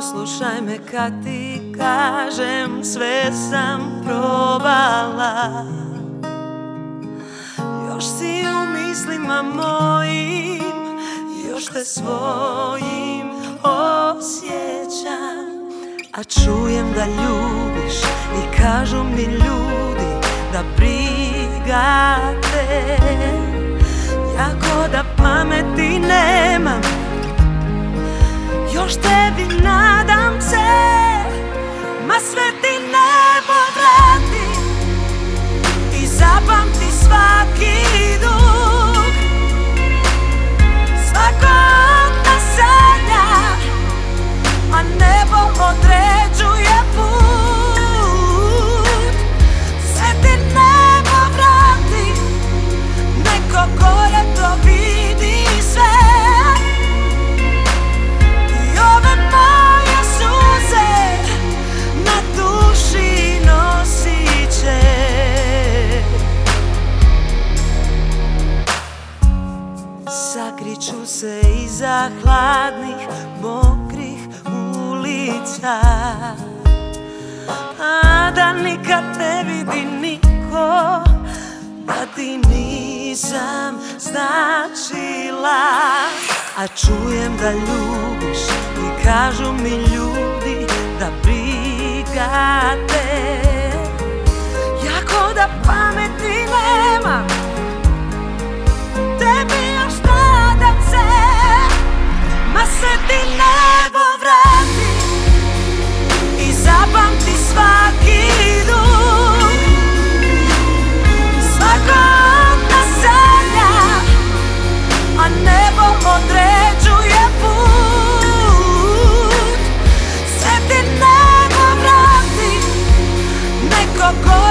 Poslušaj me kad ti kažem, sve sam probala. Još si u mislima mojim, još te svojim osjećam. A čujem da ljubiš i kažu mi ljudi da briga te. Jako da pameti nemam, još tebi nadam se, ma sve ti nebo vrati i zapamti svaki dug. Svako od nas sanja, a nebo određuje put. Sve ti nebo vrati, neko gore to vidi sve. Sakriću se iza hladnih, mokrih ulica, a da nikad ne vidi niko da ti nisam značila. A čujem da ljubiš i kažu mi ljudi da briga te. Jako da pameti nemam, tebi još nadam se, ma sve ti nebo vrati i zapamti svaki dug. Svako od nas sanja, a nebo određuje put. Sve ti nebo vrati, neko ko